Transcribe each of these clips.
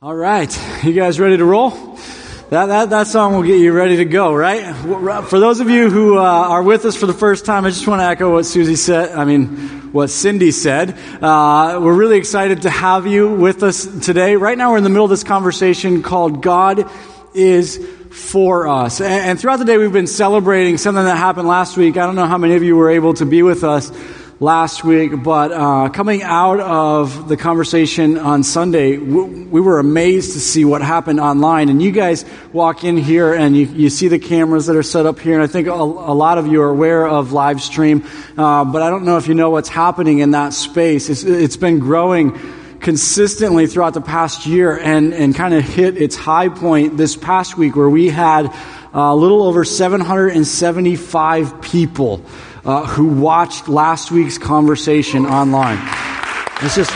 All right, you guys ready to roll? That song will get you ready to go, right? For those of you who are with us for the first time, I just want to echo what what Cindy said. We're really excited to have you with us today. Right now we're in the middle of this conversation called God is for us. And throughout the day we've been celebrating something that happened last week. I don't know how many of you were able to be with us last week, but coming out of the conversation on Sunday, we were amazed to see what happened online. And you guys walk in here and you see the cameras that are set up here, and I think a lot of you are aware of live stream, but I don't know if you know what's happening in that space. It's been growing consistently throughout the past year and kind of hit its high point this past week where we had a little over 775 people who watched last week's conversation online. It's just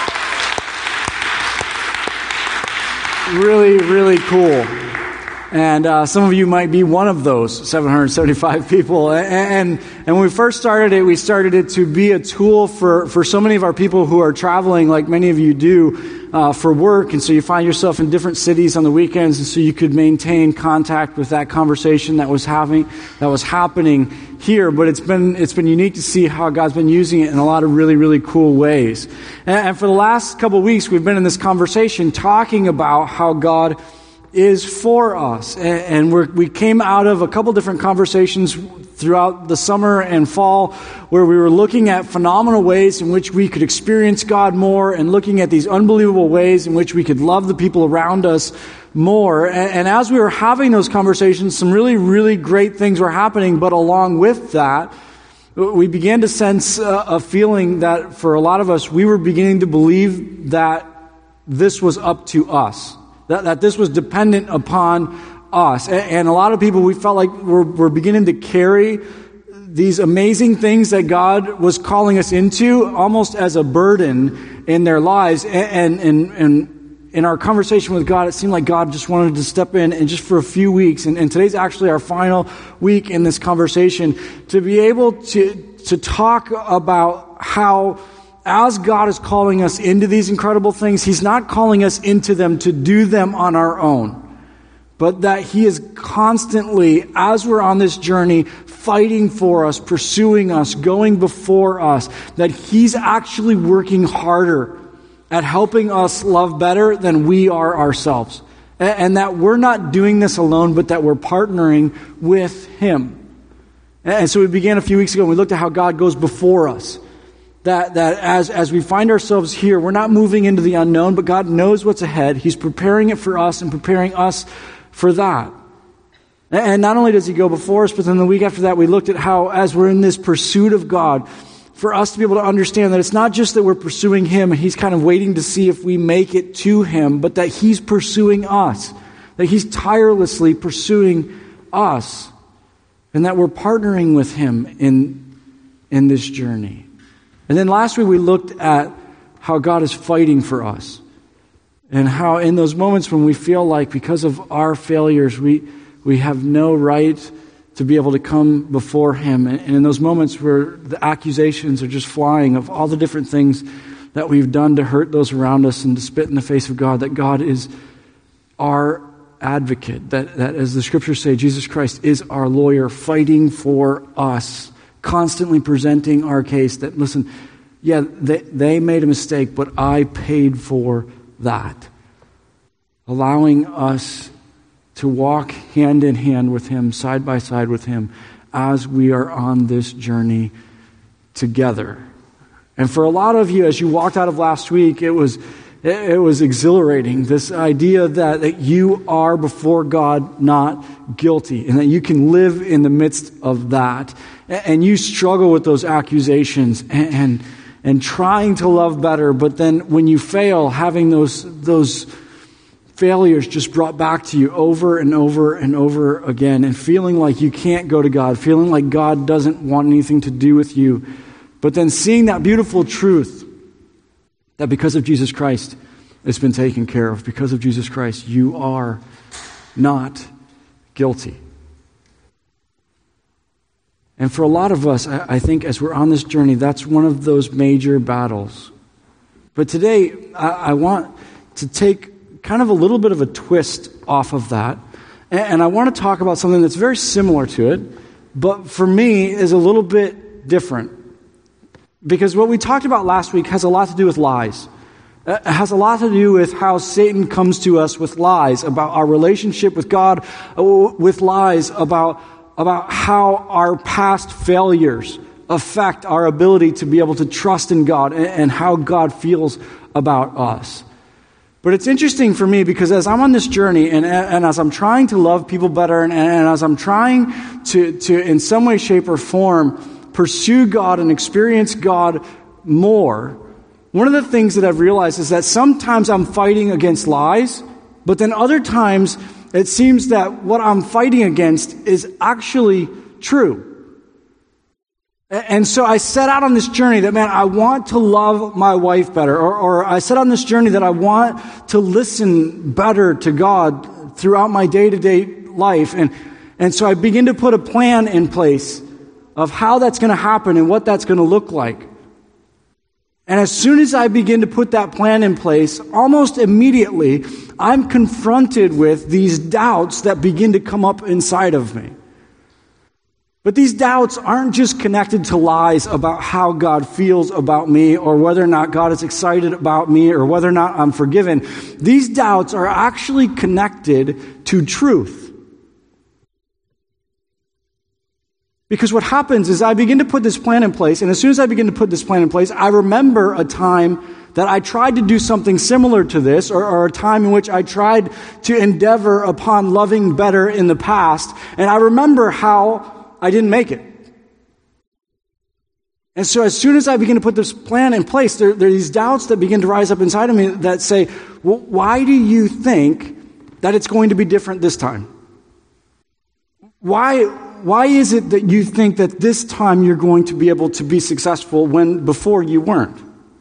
really, really cool. And some of you might be one of those 775 people. And when we first started it to be a tool for so many of our people who are traveling, like many of you do, for work. And so you find yourself in different cities on the weekends, and so you could maintain contact with that conversation that was happening here. But it's been unique to see how God's been using it in a lot of really, really cool ways. And for the last couple of weeks, we've been in this conversation talking about how God is for us. And we came out of a couple different conversations throughout the summer and fall where we were looking at phenomenal ways in which we could experience God more and looking at these unbelievable ways in which we could love the people around us more. And as we were having those conversations, some really, really great things were happening. But along with that, we began to sense a feeling that for a lot of us, we were beginning to believe that this was up to us. That this was dependent upon us. And a lot of people, we felt like we're beginning to carry these amazing things that God was calling us into almost as a burden in their lives. And in our conversation with God, it seemed like God just wanted to step in and just for a few weeks, and today's actually our final week in this conversation, to be able to talk about how as God is calling us into these incredible things, He's not calling us into them to do them on our own, but that He is constantly, as we're on this journey, fighting for us, pursuing us, going before us, that He's actually working harder at helping us love better than we are ourselves. And that we're not doing this alone, but that we're partnering with Him. And so we began a few weeks ago and we looked at how God goes before us. That as we find ourselves here, we're not moving into the unknown, but God knows what's ahead. He's preparing it for us and preparing us for that. And not only does He go before us, but then the week after that, we looked at how, as we're in this pursuit of God, for us to be able to understand that it's not just that we're pursuing Him and He's kind of waiting to see if we make it to Him, but that He's pursuing us, that He's tirelessly pursuing us, and that we're partnering with Him in this journey. And then last week we looked at how God is fighting for us and how in those moments when we feel like because of our failures we have no right to be able to come before Him, and in those moments where the accusations are just flying of all the different things that we've done to hurt those around us and to spit in the face of God, that God is our advocate, that as the scriptures say, Jesus Christ is our lawyer fighting for us, constantly presenting our case that, listen, yeah, they made a mistake, but I paid for that. Allowing us to walk hand in hand with Him, side by side with Him, as we are on this journey together. And for a lot of you, as you walked out of last week, it was exhilarating, this idea that you are before God not guilty, and that you can live in the midst of that. And you struggle with those accusations and trying to love better, but then when you fail, having those failures just brought back to you over and over and over again, and feeling like you can't go to God, feeling like God doesn't want anything to do with you, but then seeing that beautiful truth that because of Jesus Christ, it's been taken care of. Because of Jesus Christ, you are not guilty. And for a lot of us, I think as we're on this journey, that's one of those major battles. But today, I want to take kind of a little bit of a twist off of that. And I want to talk about something that's very similar to it, but for me is a little bit different. Because what we talked about last week has a lot to do with lies. It has a lot to do with how Satan comes to us with lies about our relationship with God, with lies about how our past failures affect our ability to be able to trust in God and how God feels about us. But it's interesting for me because as I'm on this journey and as I'm trying to love people better and as I'm trying to in some way, shape, or form pursue God and experience God more, one of the things that I've realized is that sometimes I'm fighting against lies, but then other times it seems that what I'm fighting against is actually true. And so I set out on this journey that, man, I want to love my wife better. Or I set on this journey that I want to listen better to God throughout my day-to-day life. And so I begin to put a plan in place of how that's going to happen and what that's going to look like. And as soon as I begin to put that plan in place, almost immediately, I'm confronted with these doubts that begin to come up inside of me. But these doubts aren't just connected to lies about how God feels about me or whether or not God is excited about me or whether or not I'm forgiven. These doubts are actually connected to truth. Because what happens is I begin to put this plan in place, and as soon as I begin to put this plan in place, I remember a time that I tried to do something similar to this, or a time in which I tried to endeavor upon loving better in the past, and I remember how I didn't make it. And so as soon as I begin to put this plan in place, there are these doubts that begin to rise up inside of me that say, well, why do you think that it's going to be different this time? Why is it that you think that this time you're going to be able to be successful when before you weren't?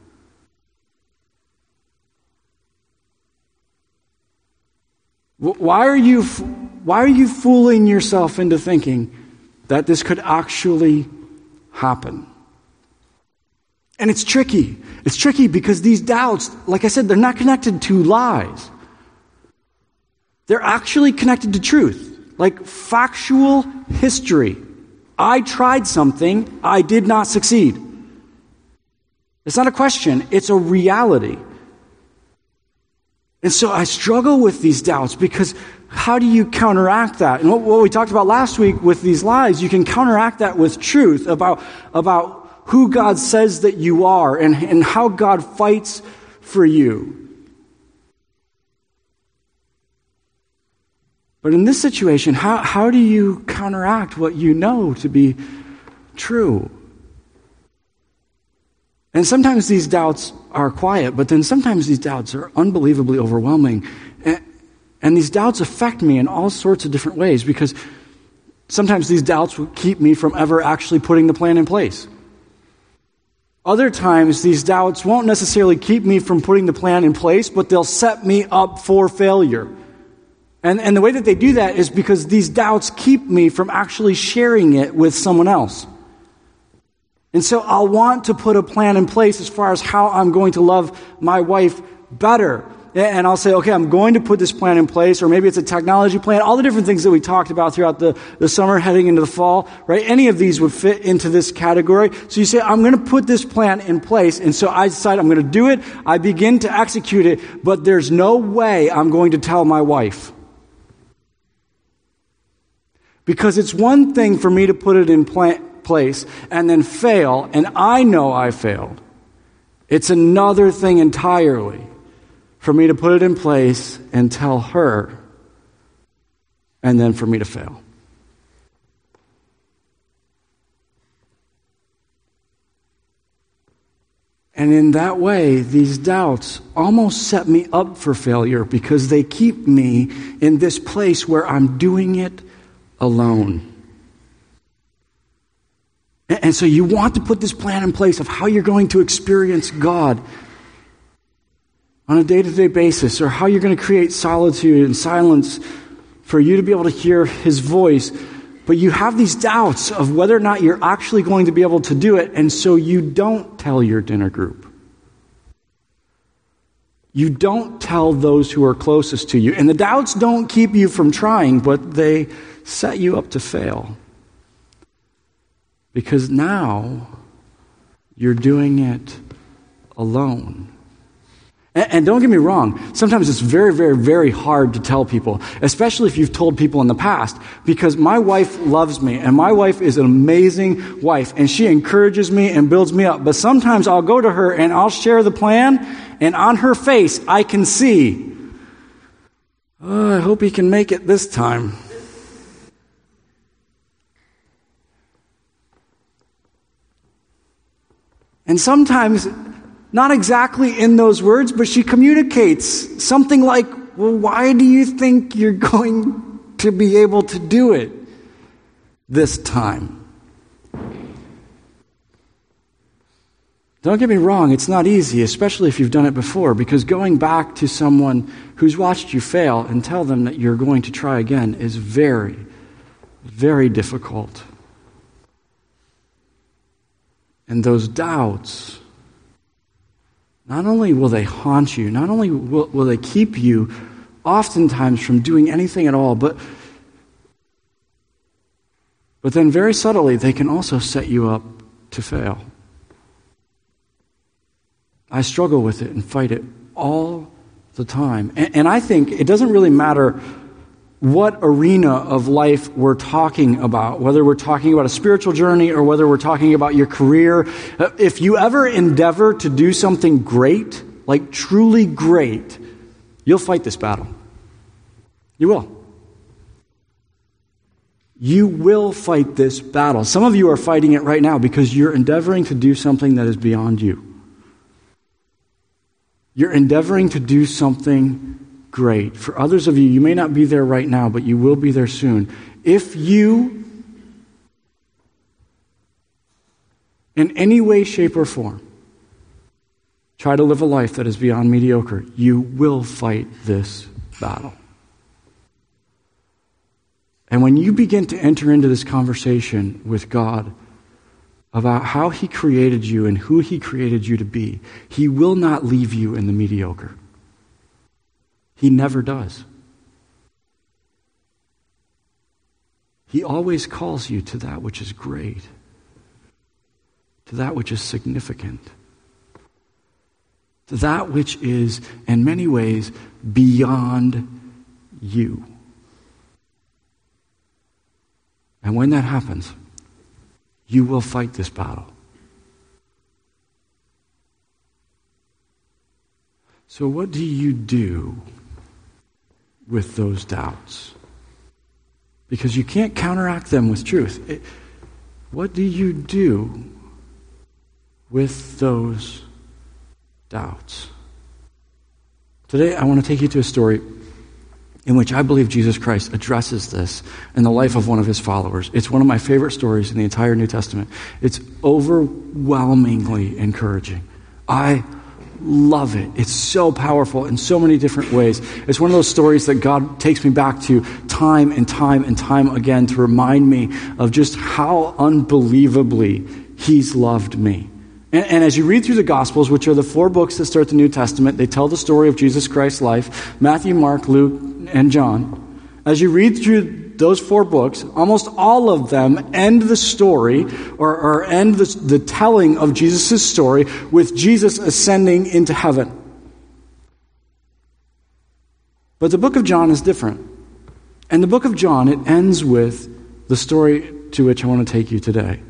Why are you fooling yourself into thinking that this could actually happen? And it's tricky. It's tricky because these doubts, like I said, they're not connected to lies. They're actually connected to truth, like factual history. I tried something, I did not succeed. It's not a question, it's a reality. And so I struggle with these doubts because how do you counteract that? And what we talked about last week with these lies, you can counteract that with truth about who God says that you are and how God fights for you. But in this situation, how do you counteract what you know to be true? And sometimes these doubts are quiet, but then sometimes these doubts are unbelievably overwhelming. And these doubts affect me in all sorts of different ways because sometimes these doubts will keep me from ever actually putting the plan in place. Other times, these doubts won't necessarily keep me from putting the plan in place, but they'll set me up for failure. And the way that they do that is because these doubts keep me from actually sharing it with someone else. And so I'll want to put a plan in place as far as how I'm going to love my wife better. And I'll say, okay, I'm going to put this plan in place, or maybe it's a technology plan, all the different things that we talked about throughout the summer heading into the fall, right? Any of these would fit into this category. So you say, I'm going to put this plan in place, and so I decide I'm going to do it, I begin to execute it, but there's no way I'm going to tell my wife. Because it's one thing for me to put it in place and then fail, and I know I failed. It's another thing entirely for me to put it in place and tell her, and then for me to fail. And in that way, these doubts almost set me up for failure because they keep me in this place where I'm doing it alone. And so you want to put this plan in place of how you're going to experience God on a day-to-day basis, or how you're going to create solitude and silence for you to be able to hear His voice. But you have these doubts of whether or not you're actually going to be able to do it, and so you don't tell your dinner group. You don't tell those who are closest to you. And the doubts don't keep you from trying, but they set you up to fail. Because now you're doing it alone. And don't get me wrong, sometimes it's very, very, very hard to tell people, especially if you've told people in the past, because my wife loves me, and my wife is an amazing wife, and she encourages me and builds me up. But sometimes I'll go to her and I'll share the plan, and on her face I can see, oh, I hope he can make it this time. And sometimes, not exactly in those words, but she communicates something like, well, why do you think you're going to be able to do it this time? Don't get me wrong, it's not easy, especially if you've done it before, because going back to someone who's watched you fail and tell them that you're going to try again is very, very difficult. And those doubts, not only will they haunt you, not only will they keep you oftentimes from doing anything at all, but then very subtly they can also set you up to fail. I struggle with it and fight it all the time. And I think it doesn't really matter what arena of life we're talking about, whether we're talking about a spiritual journey or whether we're talking about your career. If you ever endeavor to do something great, like truly great, you'll fight this battle. You will. You will fight this battle. Some of you are fighting it right now because you're endeavoring to do something that is beyond you. You're endeavoring to do something great. For others of you, you may not be there right now, but you will be there soon. If you, in any way, shape, or form, try to live a life that is beyond mediocre, you will fight this battle. And when you begin to enter into this conversation with God about how He created you and who He created you to be, He will not leave you in the mediocre. He never does. He always calls you to that which is great, to that which is significant, to that which is, in many ways, beyond you. And when that happens, you will fight this battle. So what do you do with those doubts? Because you can't counteract them with truth. What do you do with those doubts? Today, I want to take you to a story in which I believe Jesus Christ addresses this in the life of one of His followers. It's one of my favorite stories in the entire New Testament. It's overwhelmingly encouraging. I love it. It's so powerful in so many different ways. It's one of those stories that God takes me back to time and time and time again to remind me of just how unbelievably He's loved me. And as you read through the Gospels, which are the 4 books that start the New Testament, they tell the story of Jesus Christ's life, Matthew, Mark, Luke, and John. As you read through those 4 books, almost all of them end the story or end the telling of Jesus' story with Jesus ascending into heaven. But the book of John is different. And the book of John, it ends with the story to which I want to take you today.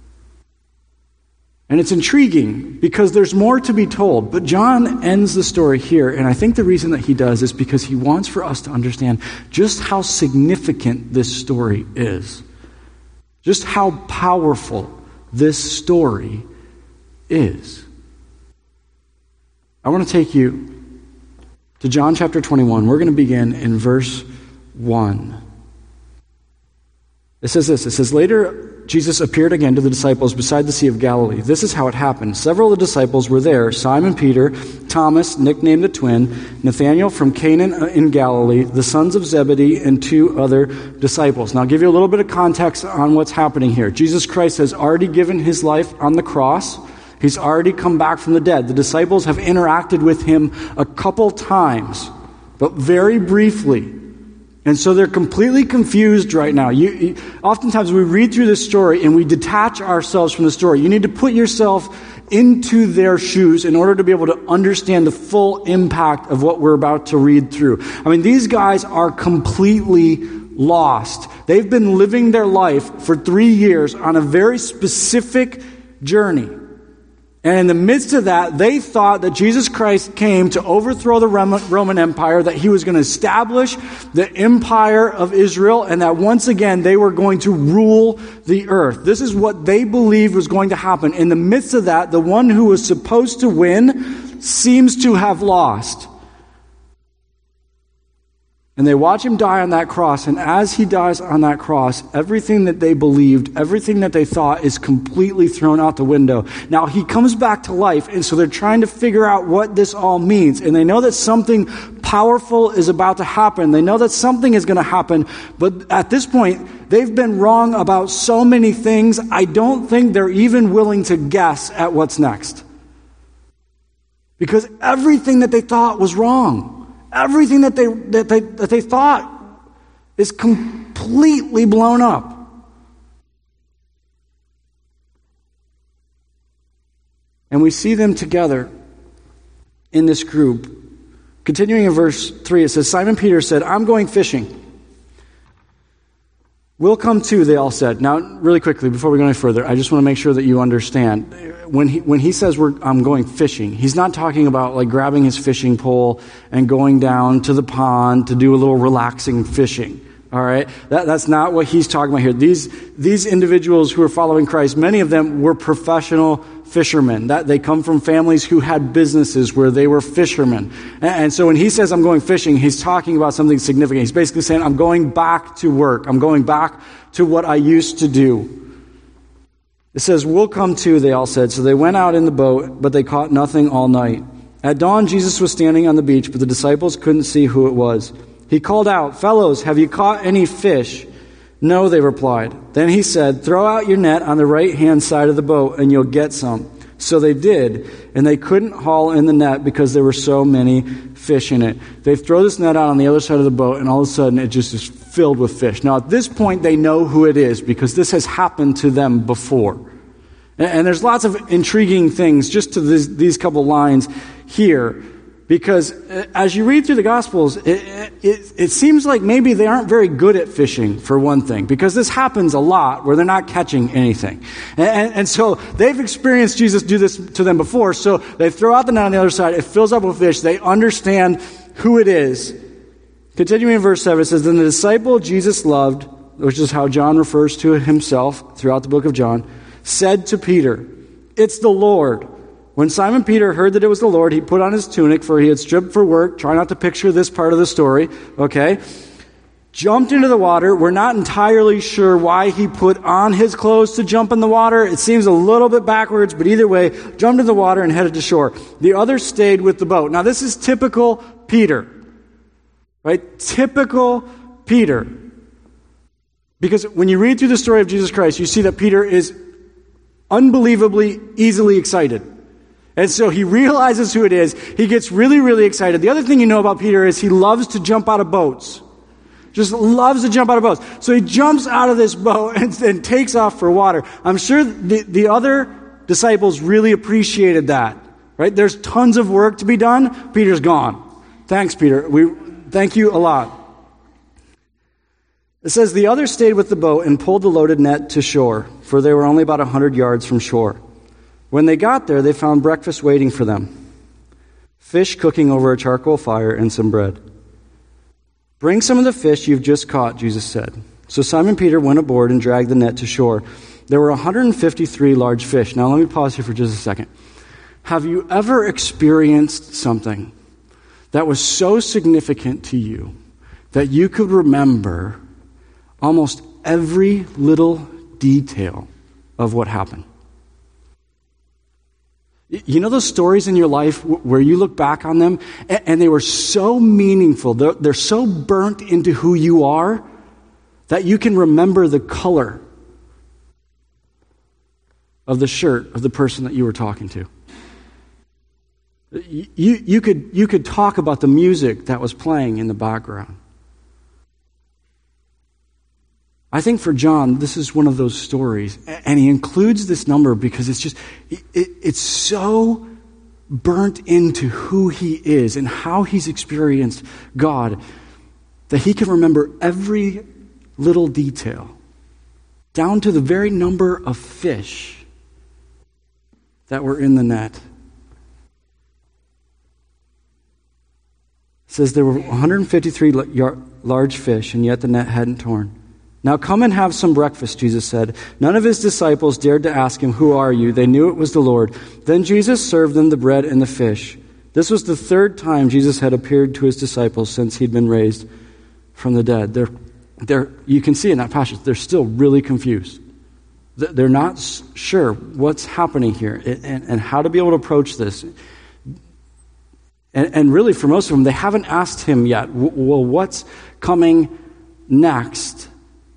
And it's intriguing because there's more to be told. But John ends the story here, and I think the reason that he does is because he wants for us to understand just how significant this story is. Just how powerful this story is. I want to take you to John chapter 21. We're going to begin in verse 1. It says this. It says, "Later Jesus appeared again to the disciples beside the Sea of Galilee. This is how it happened. Several of the disciples were there: Simon Peter, Thomas, nicknamed the twin, Nathanael from Cana in Galilee, the sons of Zebedee, and 2 other disciples." Now I'll give you a little bit of context on what's happening here. Jesus Christ has already given His life on the cross, He's already come back from the dead. The disciples have interacted with him a couple times, but very briefly. And so they're completely confused right now. Oftentimes we read through this story and we detach ourselves from the story. You need to put yourself into their shoes in order to be able to understand the full impact of what we're about to read through. I mean, these guys are completely lost. They've been living their life for 3 years on a very specific journey. And in the midst of that, they thought that Jesus Christ came to overthrow the Roman Empire, that he was going to establish the empire of Israel, and that once again they were going to rule the earth. This is what they believed was going to happen. In the midst of that, the one who was supposed to win seems to have lost. And they watch him die on that cross, and as he dies on that cross, everything that they believed, everything that they thought is completely thrown out the window. Now he comes back to life, and so they're trying to figure out what this all means. And they know that something powerful is about to happen. They know that something is going to happen, but at this point, they've been wrong about so many things, I don't think they're even willing to guess at what's next. Because everything that they thought was wrong. Everything that they thought is completely blown up. And we see them together in this group. Continuing in verse 3, it says, Simon Peter said, I'm going fishing. We'll come too, they all said. Now, really quickly, before we go any further, I just want to make sure that you understand. When he says I'm going fishing, he's not talking about like grabbing his fishing pole and going down to the pond to do a little relaxing fishing. All right? That's not what he's talking about here. These individuals who are following Christ, many of them were professional fishermen. That they come from families who had businesses where they were fishermen. And so when he says I'm going fishing, he's talking about something significant. He's basically saying I'm going back to work. I'm going back to what I used to do. It says, we'll come too, they all said. So they went out in the boat, but they caught nothing all night. At dawn, Jesus was standing on the beach, but the disciples couldn't see who it was. He called out, fellows, have you caught any fish? No, they replied. Then he said, throw out your net on the right-hand side of the boat, and you'll get some. So they did, and they couldn't haul in the net because there were so many fish in it. They throw this net out on the other side of the boat, and all of a sudden it just is filled with fish. Now at this point they know who it is because this has happened to them before. And there's lots of intriguing things just to these couple lines here. Because as you read through the Gospels, it seems like maybe they aren't very good at fishing, for one thing. Because this happens a lot where they're not catching anything. And so they've experienced Jesus do this to them before. So they throw out the net on the other side. It fills up with fish. They understand who it is. Continuing in verse 7, it says, then the disciple Jesus loved, which is how John refers to himself throughout the book of John, said to Peter, it's the Lord. When Simon Peter heard that it was the Lord, he put on his tunic, for he had stripped for work. Try not to picture this part of the story, okay? Jumped into the water. We're not entirely sure why he put on his clothes to jump in the water. It seems a little bit backwards, but either way, jumped in the water and headed to shore. The others stayed with the boat. Now, this is typical Peter, right? Typical Peter. Because when you read through the story of Jesus Christ, you see that Peter is unbelievably easily excited. And so he realizes who it is. He gets really, really excited. The other thing you know about Peter is he loves to jump out of boats. Just loves to jump out of boats. So he jumps out of this boat and takes off for water. I'm sure the other disciples really appreciated that. Right? There's tons of work to be done. Peter's gone. Thanks, Peter. We thank you a lot. It says, the others stayed with the boat and pulled the loaded net to shore, for they were only about 100 yards from shore. When they got there, they found breakfast waiting for them. Fish cooking over a charcoal fire and some bread. Bring some of the fish you've just caught, Jesus said. So Simon Peter went aboard and dragged the net to shore. There were 153 large fish. Now let me pause here for just a second. Have you ever experienced something that was so significant to you that you could remember almost every little detail of what happened? You know those stories in your life where you look back on them and they were so meaningful, they're so burnt into who you are that you can remember the color of the shirt of the person that you were talking to. You could talk about the music that was playing in the background. I think for John, this is one of those stories, and he includes this number because it's so burnt into who he is and how he's experienced God that he can remember every little detail, down to the very number of fish that were in the net. It says there were 153 large fish, and yet the net hadn't torn. Now come and have some breakfast, Jesus said. None of his disciples dared to ask him, "Who are you?" They knew it was the Lord. Then Jesus served them the bread and the fish. This was the third time Jesus had appeared to his disciples since he'd been raised from the dead. You can see in that passage, they're still really confused. They're not sure what's happening here and how to be able to approach this. And really, for most of them, they haven't asked him yet, well, what's coming next?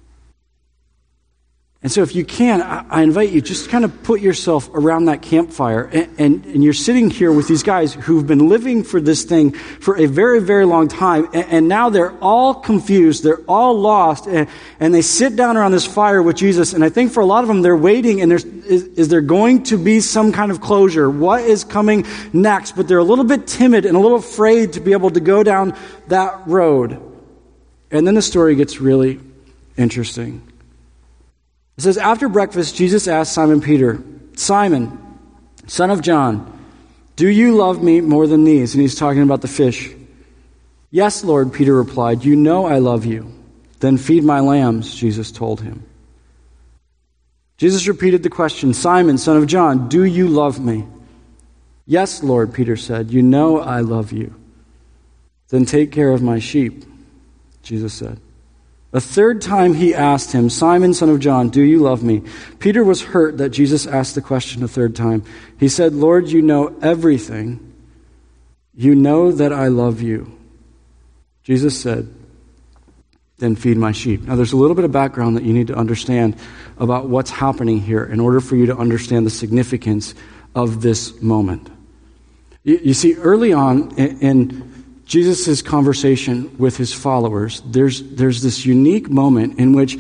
And so if you can, I invite you, just kind of put yourself around that campfire, and you're sitting here with these guys who've been living for this thing for a very, very long time, and now they're all confused, they're all lost, and they sit down around this fire with Jesus, and I think for a lot of them, they're waiting, and is there going to be some kind of closure? What is coming next? But they're a little bit timid and a little afraid to be able to go down that road. And then the story gets really interesting. It says, after breakfast, Jesus asked Simon Peter, "Simon, son of John, do you love me more than these?" And he's talking about the fish. "Yes, Lord," Peter replied, "you know I love you." "Then feed my lambs," Jesus told him. Jesus repeated the question, "Simon, son of John, do you love me?" "Yes, Lord," Peter said, "you know I love you." "Then take care of my sheep," Jesus said. A third time he asked him, "Simon, son of John, do you love me?" Peter was hurt that Jesus asked the question a third time. He said, "Lord, you know everything. You know that I love you." Jesus said, "Then feed my sheep." Now there's a little bit of background that you need to understand about what's happening here in order for you to understand the significance of this moment. You see, early on in Jesus' conversation with his followers, there's this unique moment in which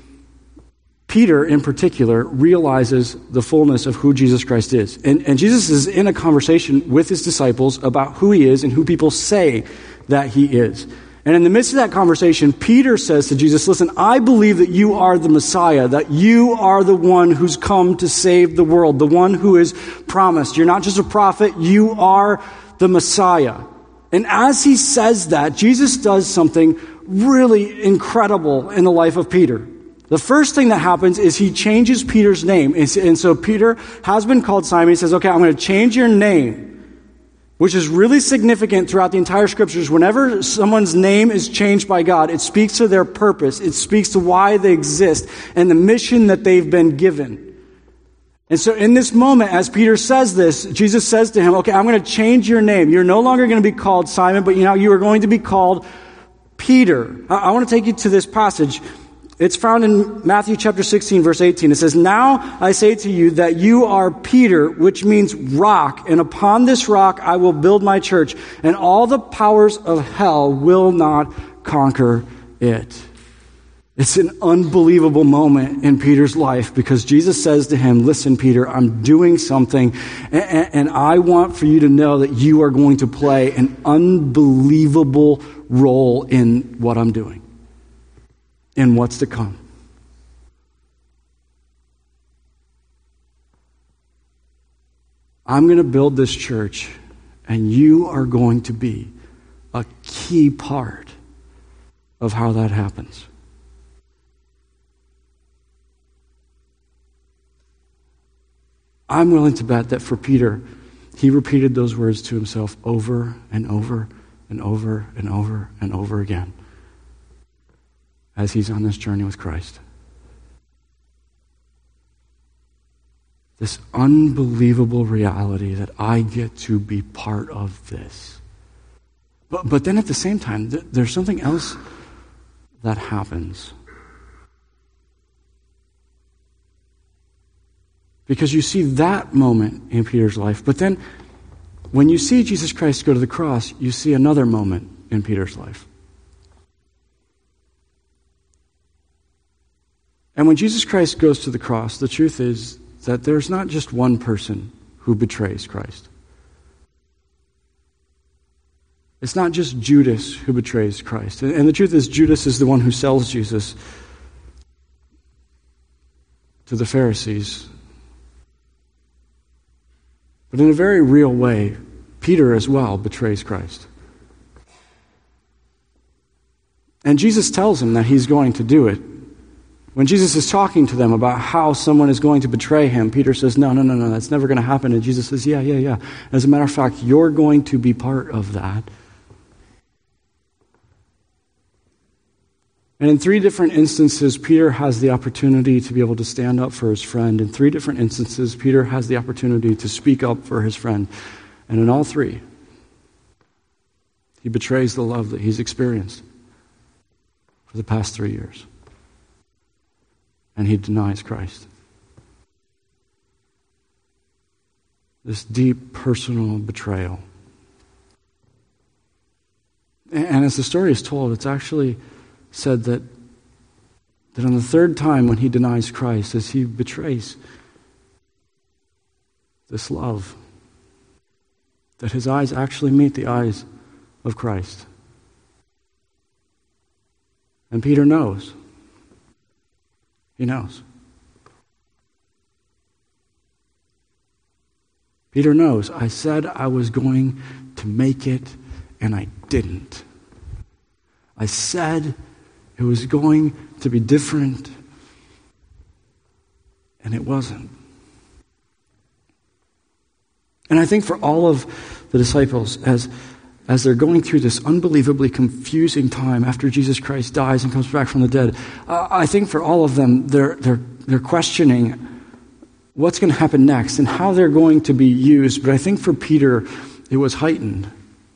Peter, in particular, realizes the fullness of who Jesus Christ is. And Jesus is in a conversation with his disciples about who he is and who people say that he is. And in the midst of that conversation, Peter says to Jesus, "Listen, I believe that you are the Messiah, that you are the one who's come to save the world, the one who is promised. You're not just a prophet, you are the Messiah." And as he says that, Jesus does something really incredible in the life of Peter. The first thing that happens is he changes Peter's name. And so Peter has been called Simon. He says, "Okay, I'm going to change your name," which is really significant throughout the entire scriptures. Whenever someone's name is changed by God, it speaks to their purpose. It speaks to why they exist and the mission that they've been given. And so in this moment, as Peter says this, Jesus says to him, "Okay, I'm going to change your name. You're no longer going to be called Simon, but you are going to be called Peter." I want to take you to this passage. It's found in Matthew chapter 16, verse 18. It says, "Now I say to you that you are Peter," which means rock, "and upon this rock I will build my church, and all the powers of hell will not conquer it." It's an unbelievable moment in Peter's life because Jesus says to him, "Listen, Peter, I'm doing something, and I want for you to know that you are going to play an unbelievable role in what I'm doing, in what's to come." I'm going to build this church, and you are going to be a key part of how that happens. I'm willing to bet that for Peter, he repeated those words to himself over and over and over and over and over again as he's on this journey with Christ. This unbelievable reality that I get to be part of this. But then at the same time, there's something else that happens. Because you see that moment in Peter's life. But then, when you see Jesus Christ go to the cross, you see another moment in Peter's life. And when Jesus Christ goes to the cross, the truth is that there's not just one person who betrays Christ. It's not just Judas who betrays Christ. And the truth is, Judas is the one who sells Jesus to the Pharisees. But in a very real way, Peter as well betrays Christ. And Jesus tells him that he's going to do it. When Jesus is talking to them about how someone is going to betray him, Peter says, no, that's never going to happen. And Jesus says, yeah. As a matter of fact, you're going to be part of that. And in 3 different instances, Peter has the opportunity to be able to stand up for his friend. In 3 different instances, Peter has the opportunity to speak up for his friend. And in all 3, he betrays the love that he's experienced for the past 3 years. And he denies Christ. This deep personal betrayal. And as the story is told, it's actually said that on the 3rd time when he denies Christ, as he betrays this love, that his eyes actually meet the eyes of Christ. And Peter knows. He knows. Peter knows. I said I was going to make it, and I didn't. I said it was going to be different, and it wasn't. And I think for all of the disciples, as they're going through this unbelievably confusing time after Jesus Christ dies and comes back from the dead, I think for all of them, they're questioning what's going to happen next and how they're going to be used. But I think for Peter, it was heightened.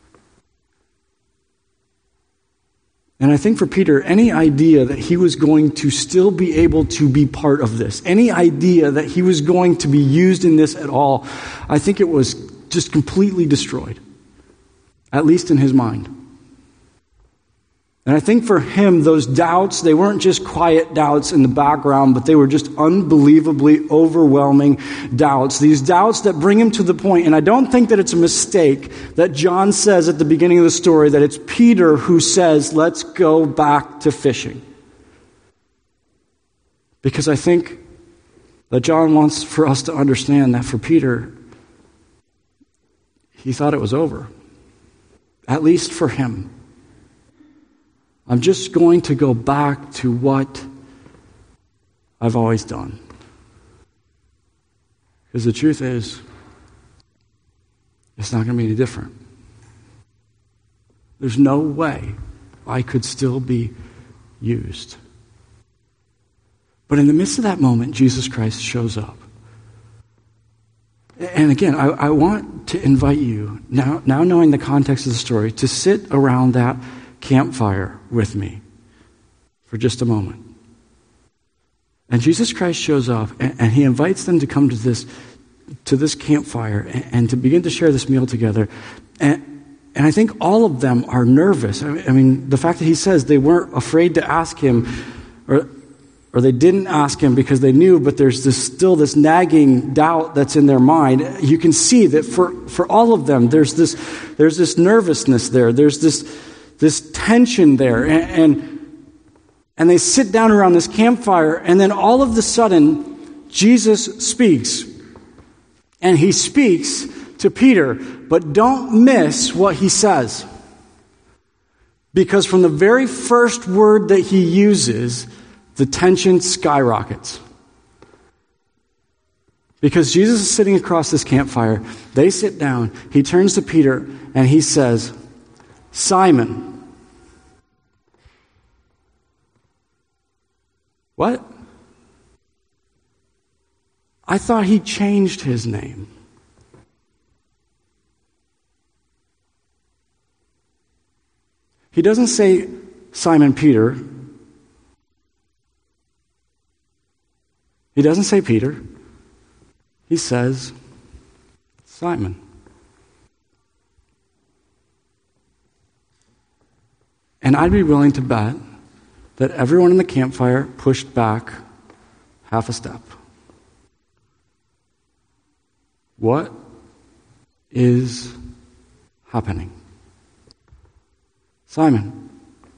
And I think for Peter, any idea that he was going to still be able to be part of this, any idea that he was going to be used in this at all, I think it was just completely destroyed, at least in his mind. And I think for him, those doubts, they weren't just quiet doubts in the background, but they were just unbelievably overwhelming doubts. These doubts that bring him to the point, and I don't think that it's a mistake that John says at the beginning of the story that it's Peter who says, let's go back to fishing. Because I think that John wants for us to understand that for Peter, he thought it was over. At least for him. I'm just going to go back to what I've always done. Because the truth is, it's not going to be any different. There's no way I could still be used. But in the midst of that moment, Jesus Christ shows up. And again, I want to invite you, now knowing the context of the story, to sit around that campfire with me for just a moment. And Jesus Christ shows up, and he invites them to come to this campfire and to begin to share this meal together. And I think all of them are nervous. I mean, the fact that he says they weren't afraid to ask him, or they didn't ask him because they knew, but there's still this nagging doubt that's in their mind. You can see that for all of them, there's this nervousness there. There's this tension there. And they sit down around this campfire, and then all of a sudden, Jesus speaks. And he speaks to Peter, but don't miss what he says. Because from the very first word that he uses, the tension skyrockets. Because Jesus is sitting across this campfire. They sit down. He turns to Peter and he says, Simon. What? I thought he changed his name. He doesn't say Simon Peter. He doesn't say Peter. He says, Simon. And I'd be willing to bet that everyone in the campfire pushed back half a step. What is happening? Simon,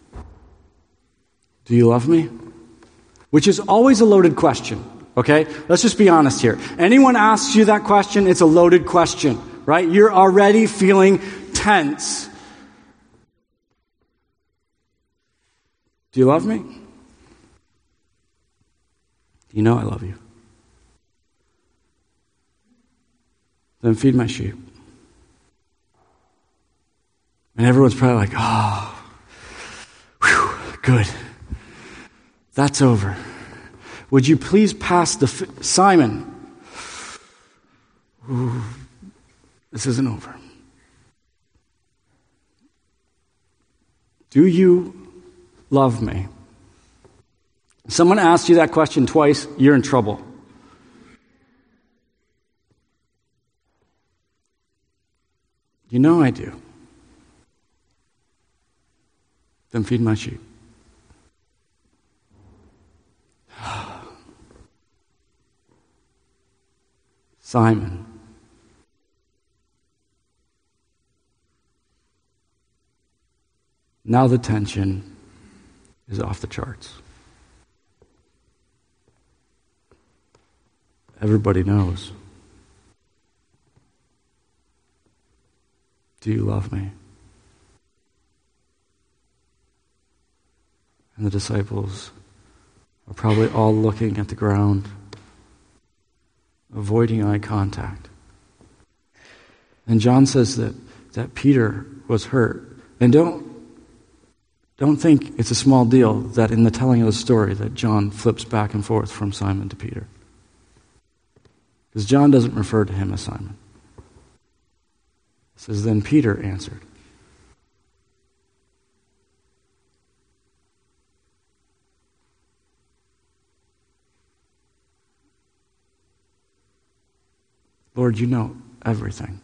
do you love me? Which is always a loaded question, okay? Let's just be honest here. Anyone asks you that question, it's a loaded question, right? You're already feeling tense. Do you love me? You know I love you. Then feed my sheep. And everyone's probably like, oh, whew, good. That's over. Would you please pass Simon? Ooh, this isn't over. Do you love me? If someone asks you that question twice, you're in trouble. You know I do. Then feed my sheep. Simon. Now the tension is off the charts. Everybody knows. Do you love me? And the disciples are probably all looking at the ground, avoiding eye contact. And John says that Peter was hurt. And don't think it's a small deal that in the telling of the story that John flips back and forth from Simon to Peter. Because John doesn't refer to him as Simon. It says, then Peter answered. Lord, you know everything.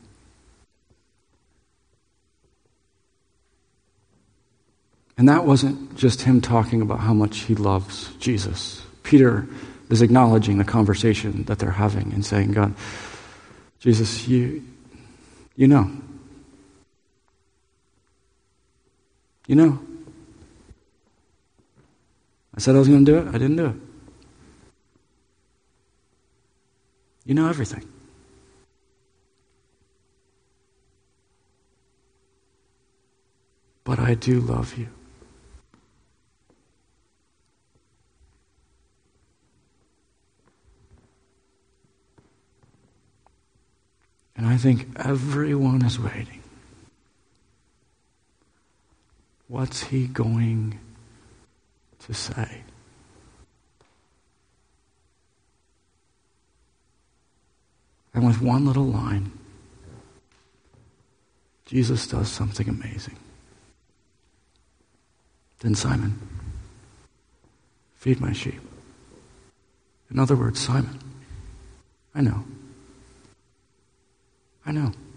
And that wasn't just him talking about how much he loves Jesus. Peter is acknowledging the conversation that they're having and saying, God, Jesus, you know. You know. I said I was going to do it. I didn't do it. You know everything. But I do love you. And I think everyone is waiting. What's he going to say? And with one little line, Jesus does something amazing. Then Simon, feed my sheep. In other words, Simon, I know. I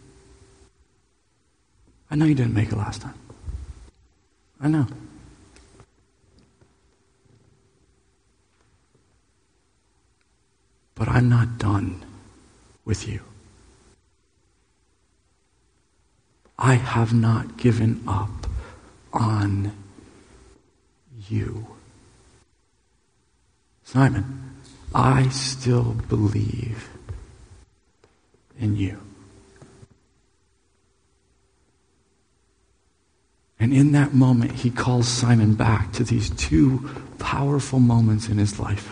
know you didn't make it last time. I know. But I'm not done with you. I have not given up on you. Simon, I still believe in you. And in that moment, he calls Simon back to these two powerful moments in his life.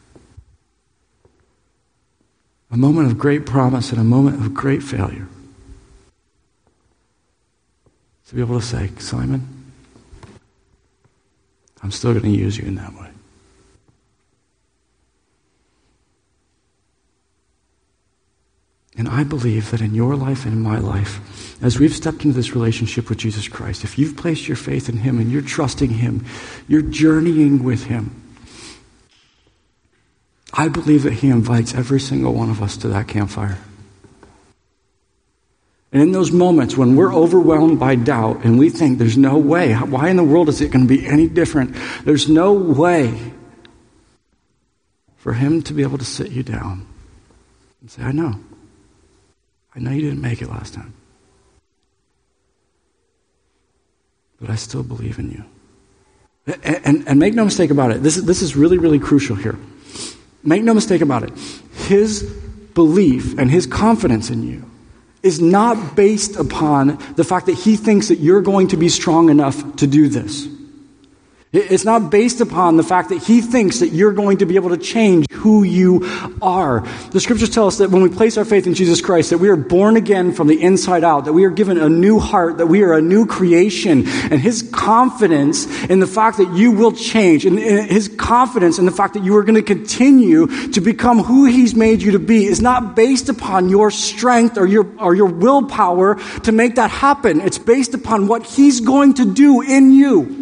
A moment of great promise and a moment of great failure. To be able to say, Simon, I'm still going to use you in that way. And I believe that in your life and in my life, as we've stepped into this relationship with Jesus Christ, if you've placed your faith in him and you're trusting him, you're journeying with him. I believe that he invites every single one of us to that campfire. And in those moments when we're overwhelmed by doubt and we think there's no way, why in the world is it going to be any different? There's no way for him to be able to sit you down and say, I know you didn't make it last time, but I still believe in you. And make no mistake about it, this is really, really crucial here. Make no mistake about it. His belief and his confidence in you is not based upon the fact that he thinks that you're going to be strong enough to do this. It's not based upon the fact that he thinks that you're going to be able to change who you are. The scriptures tell us that when we place our faith in Jesus Christ, that we are born again from the inside out, that we are given a new heart, that we are a new creation. And his confidence in the fact that you will change, and his confidence in the fact that you are going to continue to become who he's made you to be is not based upon your strength or your willpower to make that happen. It's based upon what he's going to do in you.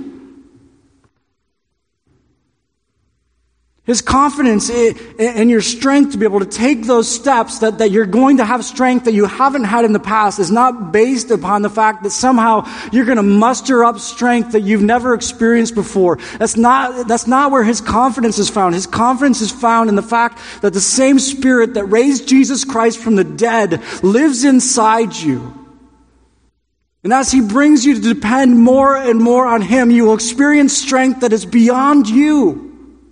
His confidence in your strength to be able to take those steps, that you're going to have strength that you haven't had in the past, is not based upon the fact that somehow you're going to muster up strength that you've never experienced before. That's not where his confidence is found. His confidence is found in the fact that the same Spirit that raised Jesus Christ from the dead lives inside you. And as he brings you to depend more and more on him, you will experience strength that is beyond you.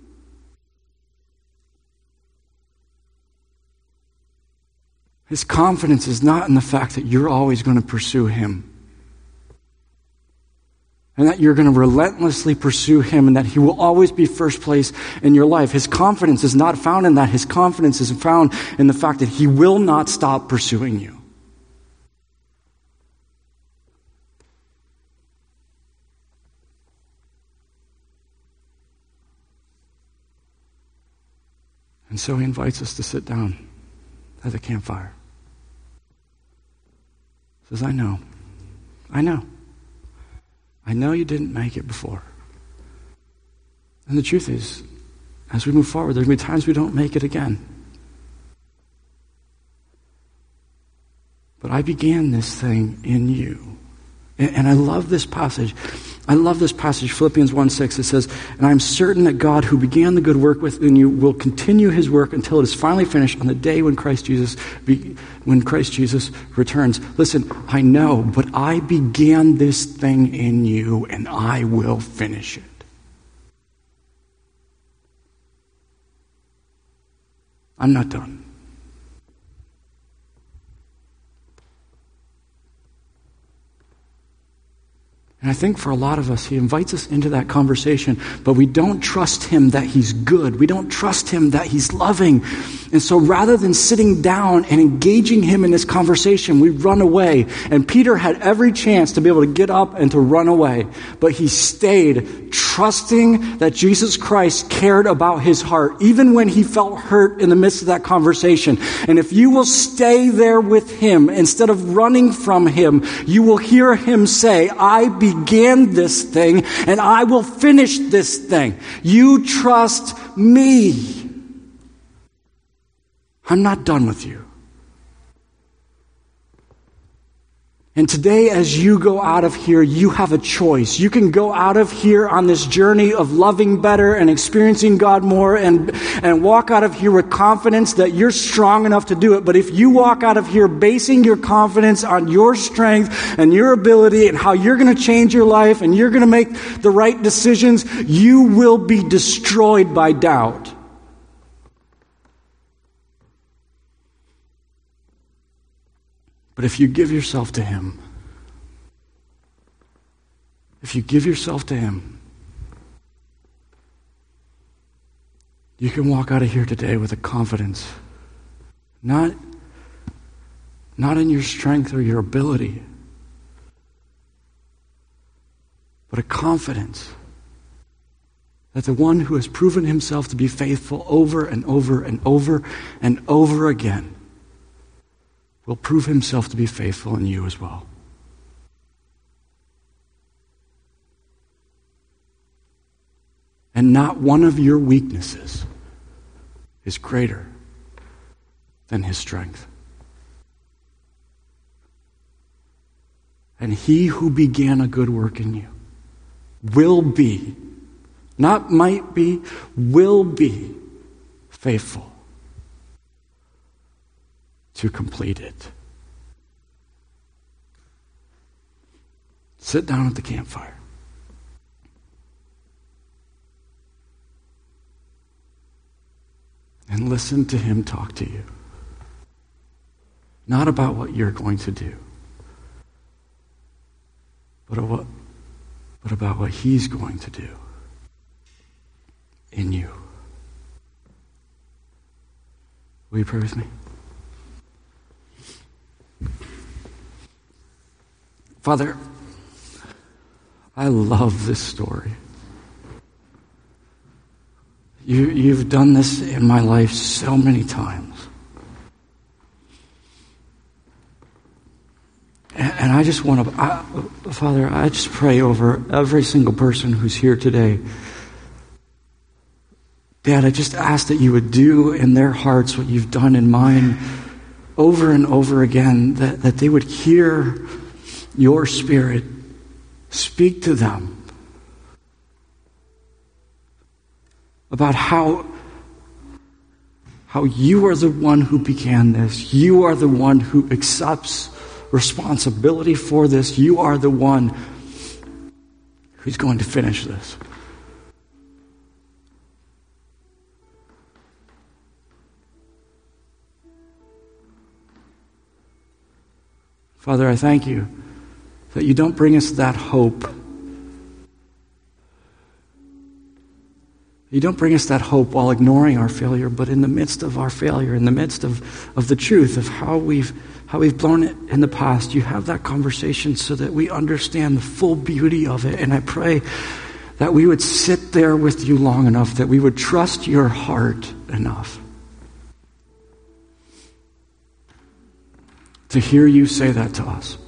His confidence is not in the fact that you're always going to pursue him, and that you're going to relentlessly pursue him, and that he will always be first place in your life. His confidence is not found in that. His confidence is found in the fact that he will not stop pursuing you. And so he invites us to sit down at the campfire. He says, I know you didn't make it before. And the truth is, as we move forward, there's going to be times we don't make it again. But I began this thing in you. And I love this passage. Philippians 1:6. It says, and I'm certain that God, who began the good work within you, will continue his work until it is finally finished on the day when Christ Jesus returns. Listen, I know, but I began this thing in you, and I will finish it. I'm not done. And I think for a lot of us, he invites us into that conversation, but we don't trust him that he's good. We don't trust him that he's loving. And so rather than sitting down and engaging him in this conversation, we run away. And Peter had every chance to be able to get up and to run away, but he stayed, trusting that Jesus Christ cared about his heart, even when he felt hurt in the midst of that conversation. And if you will stay there with him instead of running from him, you will hear him say, I began this thing and I will finish this thing. You trust me. I'm not done with you. And today, as you go out of here, you have a choice. You can go out of here on this journey of loving better and experiencing God more and walk out of here with confidence that you're strong enough to do it. But if you walk out of here basing your confidence on your strength and your ability and how you're going to change your life and you're going to make the right decisions, you will be destroyed by doubt. But if you give yourself to him, you can walk out of here today with a confidence, not in your strength or your ability, but a confidence that the one who has proven himself to be faithful over and over and over and over again will prove himself to be faithful in you as well. And not one of your weaknesses is greater than his strength. And he who began a good work in you will be, not might be, will be faithful to complete it. Sit down at the campfire. And listen to him talk to you. Not about what you're going to do, but about what he's going to do in you. Will you pray with me? Father, I love this story. You've done this in my life so many times. And I just want to, Father, I just pray over every single person who's here today. Dad, I just ask that you would do in their hearts what you've done in mine over and over again, that they would hear your Spirit speak to them about how you are the one who began this. You are the one who accepts responsibility for this. You are the one who's going to finish this. Father, I thank you that you don't bring us that hope. You don't bring us that hope while ignoring our failure, but in the midst of our failure, in the midst of the truth of how we've blown it in the past, you have that conversation so that we understand the full beauty of it. And I pray that we would sit there with you long enough, that we would trust your heart enough to hear you say that to us.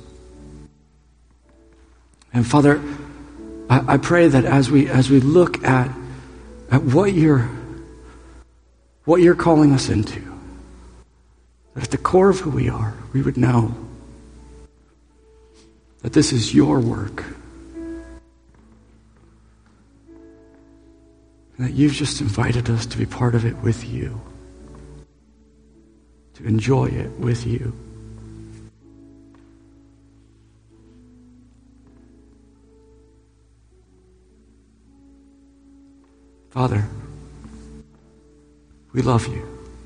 And Father, I pray that as we look at what you're calling us into, that at the core of who we are, we would know that this is your work, and that you've just invited us to be part of it with you, to enjoy it with you. Father, we love you.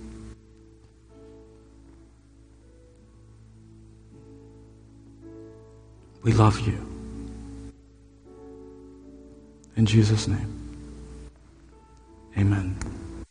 We love you. In Jesus' name, amen.